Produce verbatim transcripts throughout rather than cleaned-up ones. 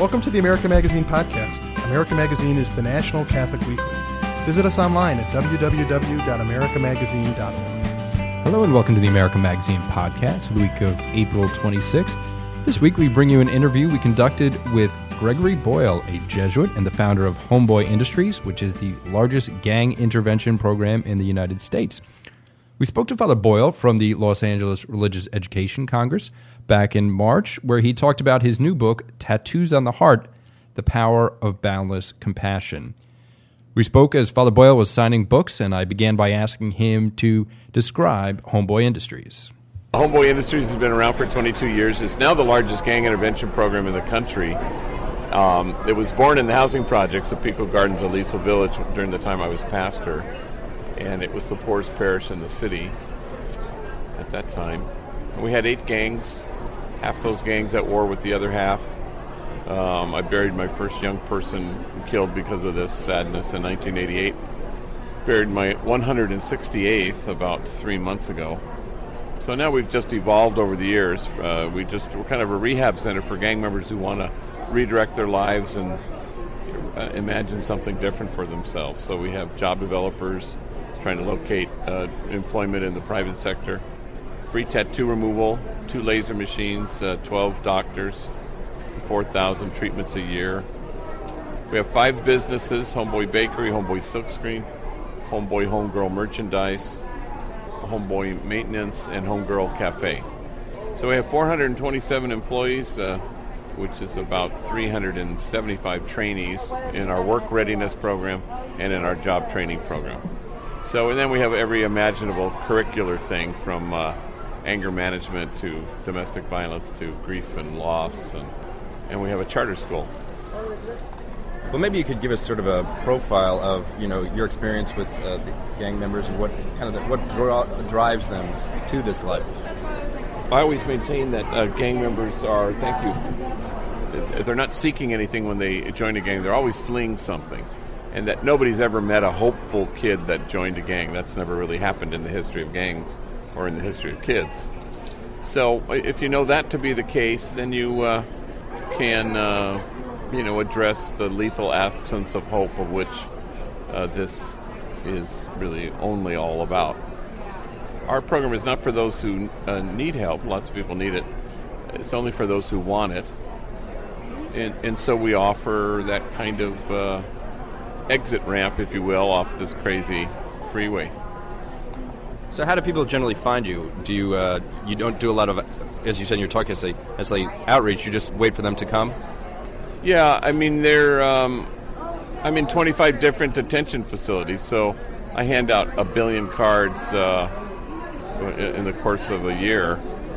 Welcome to the America Magazine podcast. America Magazine is the national Catholic weekly. Visit us online at w w w dot america magazine dot org. Hello and welcome to the America Magazine podcast for the week of April twenty-sixth. This week we bring you an interview we conducted with Gregory Boyle, a Jesuit and the founder of Homeboy Industries, which is the largest gang intervention program in the United States. We spoke to Father Boyle from the Los Angeles Religious Education Congress back in March, where he talked about his new book, Tattoos on the Heart, The Power of Boundless Compassion. We spoke as Father Boyle was signing books, and I began by asking him to describe Homeboy Industries. Homeboy Industries has been around for twenty-two years. It's now the largest gang intervention program in the country. Um, it was born in the housing projects of Pico Gardens, Aliso Village, during the time I was pastor. And it was the poorest parish in the city at that time. And we had eight gangs, half those gangs at war with the other half. Um, I buried my first young person killed because of this sadness in nineteen eighty-eight. Buried my one hundred sixty-eighth about three months ago. So now we've just evolved over the years. Uh, we just, we're kind of a rehab center for gang members who want to redirect their lives and uh, imagine something different for themselves. So we have job developers trying to locate uh, employment in the private sector, free tattoo removal, two laser machines, uh, twelve doctors, four thousand treatments a year. We have five businesses: Homeboy Bakery, Homeboy Silkscreen, Homeboy Homegirl Merchandise, Homeboy Maintenance, and Homegirl Cafe. So we have four hundred twenty-seven employees, uh, which is about three hundred seventy-five trainees in our work readiness program and in our job training program. So, and then we have every imaginable curricular thing from uh, anger management to domestic violence to grief and loss, and, and we have a charter school. Well, maybe you could give us sort of a profile of, you know, your experience with uh, the gang members and what kind of the, what draw, drives them to this life. I always maintain that uh, gang members are, thank you, they're not seeking anything when they join a gang. They're always fleeing something. And that nobody's ever met a hopeful kid that joined a gang. That's never really happened in the history of gangs or in the history of kids. So if you know that to be the case, then you uh, can, uh, you know, address the lethal absence of hope of which uh, this is really only all about. Our program is not for those who uh, need help. Lots of people need it. It's only for those who want it. And, and so we offer that kind of uh, exit ramp, if you will, off this crazy freeway. So how do people generally find you? Do you uh, you don't do a lot of, as you said in your talk yesterday, as like outreach, you just wait for them to come? Yeah, I mean, they're, um, I'm in twenty-five different detention facilities, so I hand out a billion cards uh, in the course of a year.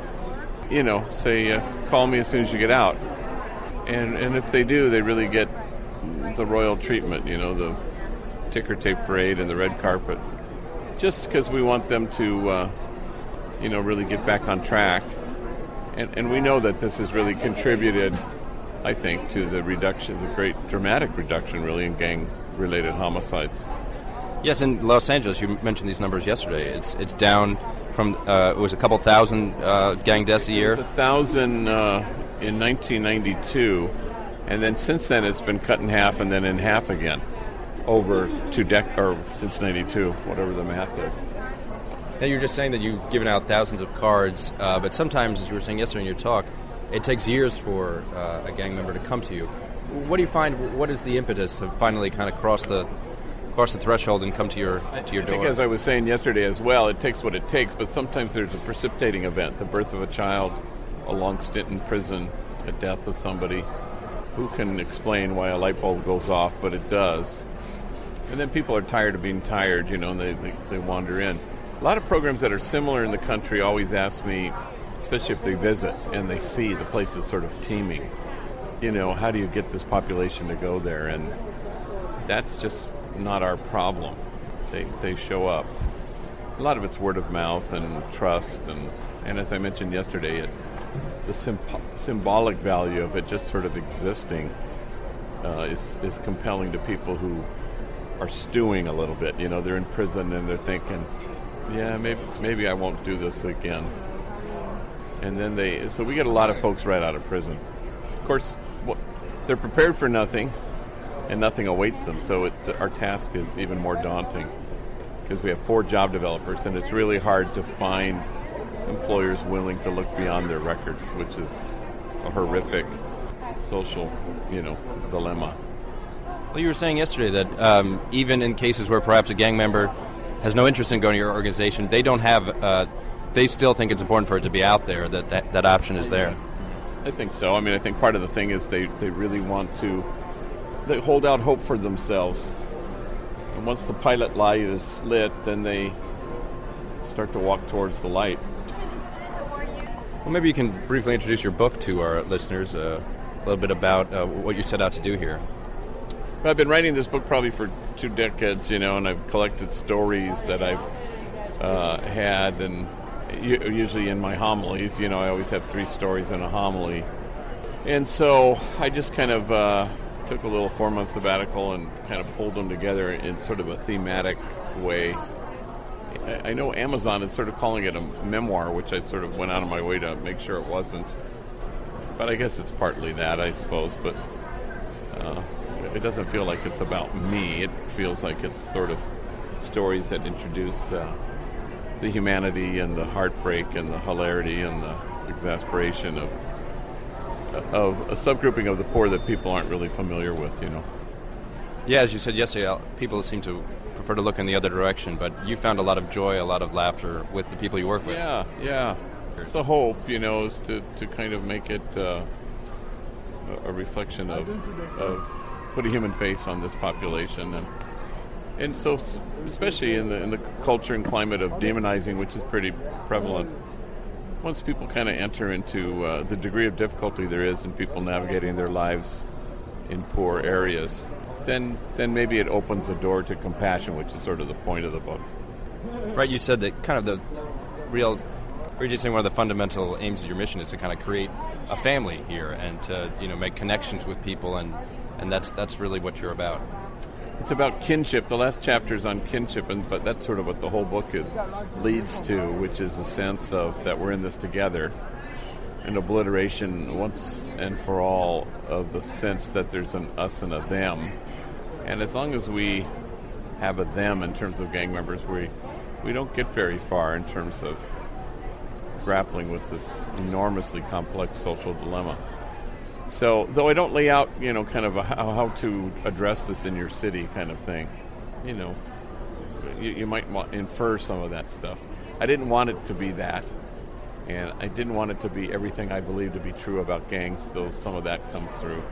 You know, say, uh, call me as soon as you get out. And and if they do, they really get the royal treatment, you know, the ticker tape parade and the red carpet, just because we want them to, uh, you know, really get back on track. And, and we know that this has really contributed, I think, to the reduction, the great dramatic reduction, really, in gang-related homicides. Yes, in Los Angeles, you mentioned these numbers yesterday. It's it's down from, uh, it was a couple thousand uh, gang deaths a year? It was a thousand uh, in nineteen ninety-two. And then since then, it's been cut in half and then in half again over two dec- or since ninety-two, whatever the math is. Now, you were just saying that you've given out thousands of cards, uh, but sometimes, as you were saying yesterday in your talk, it takes years for uh, a gang member to come to you. What do you find, what is the impetus to finally kind of cross the cross the threshold and come to your to your I door? think, as I was saying yesterday as well, it takes what it takes, but sometimes there's a precipitating event, the birth of a child, a long stint in prison, a death of somebody. Who can explain why a light bulb goes off, but it does. And then people are tired of being tired, you know, and they, they, they wander in. A lot of programs that are similar in the country always ask me, especially if they visit and they see the place is sort of teeming, you know, how do you get this population to go there? And that's just not our problem. They they show up. A lot of it's word of mouth and trust, and, and as I mentioned yesterday, it the symp- symbolic value of it just sort of existing uh, is, is compelling to people who are stewing a little bit. You know, they're in prison and they're thinking, yeah, maybe maybe I won't do this again. And then they, so we get a lot of folks right out of prison. Of course, what, they're prepared for nothing, and nothing awaits them. So it, our task is even more daunting because we have four job developers, and it's really hard to find employers willing to look beyond their records, which is a horrific social, you know, dilemma. Well, you were saying yesterday that um, even in cases where perhaps a gang member has no interest in going to your organization, they don't have, uh, they still think it's important for it to be out there, that, that that option is there. I think so. I mean, I think part of the thing is they, they really want to, they hold out hope for themselves. And once the pilot light is lit, then they start to walk towards the light. Well, maybe you can briefly introduce your book to our listeners, uh, a little bit about uh, what you set out to do here. I've been writing this book probably for two decades, you know, and I've collected stories that I've uh, had, and usually in my homilies, you know, I always have three stories in a homily. And so I just kind of uh, took a little four-month sabbatical and kind of pulled them together in sort of a thematic way. I, I know Amazon is sort of calling it a memoir, which I sort of went out of my way to make sure it wasn't. But I guess it's partly that, I suppose, but uh, it doesn't feel like it's about me. It feels like it's sort of stories that introduce uh, the humanity and the heartbreak and the hilarity and the exasperation of of a subgrouping of the poor that people aren't really familiar with, you know. Yeah, as you said yesterday, people seem to prefer to look in the other direction, but you found a lot of joy, a lot of laughter with the people you work with. Yeah, yeah. It's the hope, you know, is to, to kind of make it uh, a reflection of of put a human face on this population, and and so especially in the in the culture and climate of demonizing, which is pretty prevalent. Once people kind of enter into uh, the degree of difficulty there is in people navigating their lives in poor areas, then then maybe it opens the door to compassion, which is sort of the point of the book. Right, you said that kind of the real, or you're just saying one of the fundamental aims of your mission is to kind of create a family here and to, you know, make connections with people, and and that's that's really what you're about. It's about kinship. The last chapter is on kinship, and but that's sort of what the whole book is leads to, which is a sense of that we're in this together, an obliteration once and for all of the sense that there's an us and a them. And as long as we have a them in terms of gang members, we we don't get very far in terms of grappling with this enormously complex social dilemma. So, though I don't lay out, you know, kind of a how, how to address this in your city kind of thing, you know, you, you might want, infer some of that stuff. I didn't want it to be that, and I didn't want it to be everything I believe to be true about gangs, though some of that comes through.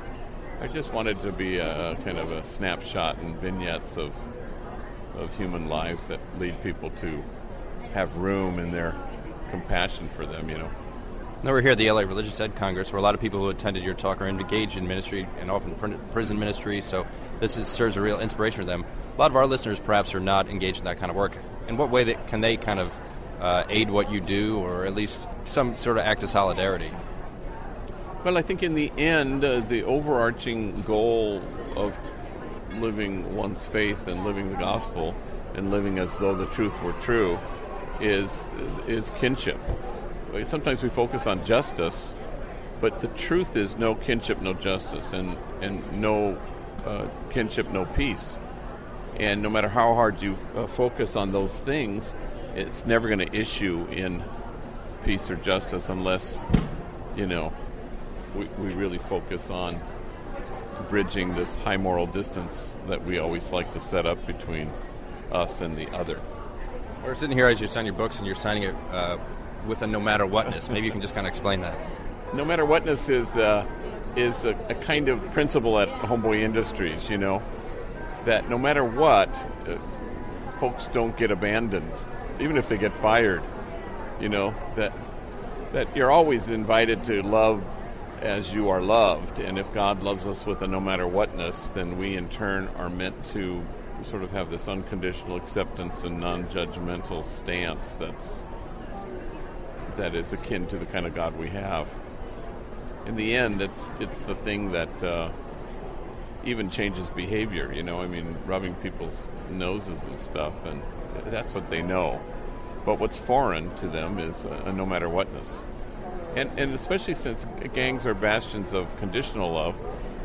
I just wanted to be a, a kind of a snapshot and vignettes of of human lives that lead people to have room in their compassion for them, you know. Now we're here at the L A Religious Ed Congress, where a lot of people who attended your talk are engaged in ministry and often prison ministry, so this is, serves a real inspiration for them. A lot of our listeners perhaps are not engaged in that kind of work. In what way that, can they kind of uh, aid what you do, or at least some sort of act of solidarity? Well, I think in the end, uh, the overarching goal of living one's faith and living the gospel and living as though the truth were true is is kinship. Sometimes we focus on justice, but the truth is no kinship, no justice, and, and no uh, kinship, no peace. And no matter how hard you uh, focus on those things, it's never going to issue in peace or justice unless, you know, we, we really focus on bridging this high moral distance that we always like to set up between us and the other. We're sitting here as you sign your books, and you're signing it uh, with a no matter whatness. Maybe you can just kind of explain that. No matter whatness is uh, is a, a kind of principle at Homeboy Industries, you know, that no matter what, uh, folks don't get abandoned, even if they get fired. You know, that that you're always invited to love as you are loved, and if God loves us with a no matter whatness, then we in turn are meant to sort of have this unconditional acceptance and non-judgmental stance that's that is akin to the kind of God we have. In the end, it's it's the thing that uh, even changes behavior, you know, I mean, rubbing people's noses and stuff, and that's what they know. But what's foreign to them is a, a no matter whatness. And, and especially since gangs are bastions of conditional love,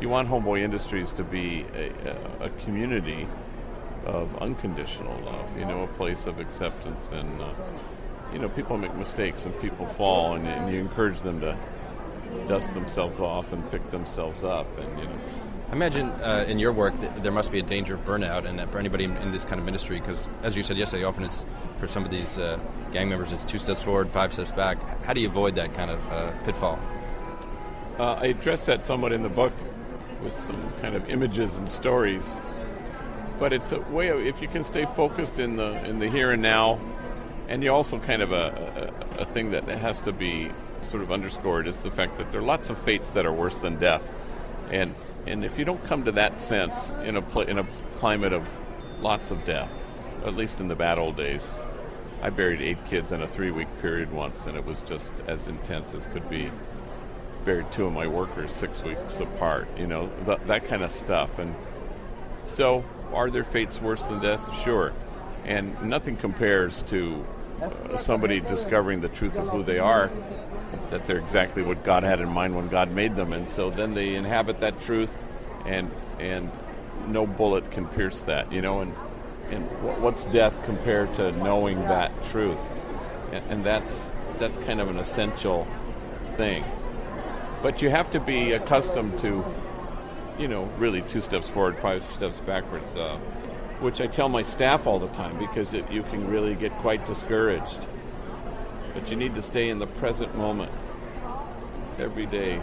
you want Homeboy Industries to be a, a, a community of unconditional love, you know, a place of acceptance. And, uh, you know, people make mistakes and people fall, and, and you encourage them to dust themselves off and pick themselves up. And, you know, I imagine uh, in your work that there must be a danger of burnout, and that for anybody in, in this kind of industry, because as you said yesterday, often it's for some of these uh, gang members, it's two steps forward, five steps back. How do you avoid that kind of uh, pitfall? Uh, I address that somewhat in the book with some kind of images and stories. But it's a way of, if you can stay focused in the in the here and now, and you also kind of a, a, a thing that has to be sort of underscored is the fact that there are lots of fates that are worse than death, and and if you don't come to that sense in a pl- in a climate of lots of death, at least in the bad old days. I buried eight kids in a three-week period once, and it was just as intense as could be. Buried two of my workers six weeks apart, you know, th- that kind of stuff. And so, are there fates worse than death? Sure. And nothing compares to uh, somebody discovering the truth of who they are, that they're exactly what God had in mind when God made them. And so then they inhabit that truth, and and no bullet can pierce that, you know. And, and what's death compared to knowing that truth? And, and that's that's kind of an essential thing. But you have to be accustomed to, you know, really two steps forward, five steps backwards, uh, which I tell my staff all the time, because it, you can really get quite discouraged. But you need to stay in the present moment every day.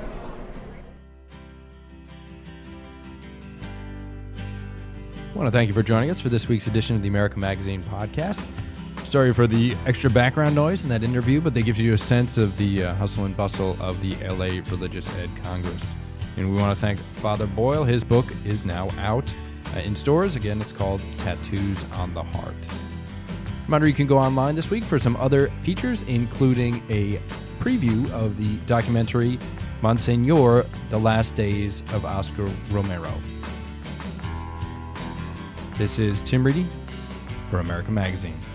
I want to thank you for joining us for this week's edition of the America Magazine podcast. Sorry for the extra background noise in that interview, but they give you a sense of the uh, hustle and bustle of the L A Religious Ed Congress. And we want to thank Father Boyle. His book is now out uh, in stores. Again, it's called Tattoos on the Heart. Reminder, you can go online this week for some other features, including a preview of the documentary Monsignor, The Last Days of Oscar Romero. This is Tim Reedy for America Magazine.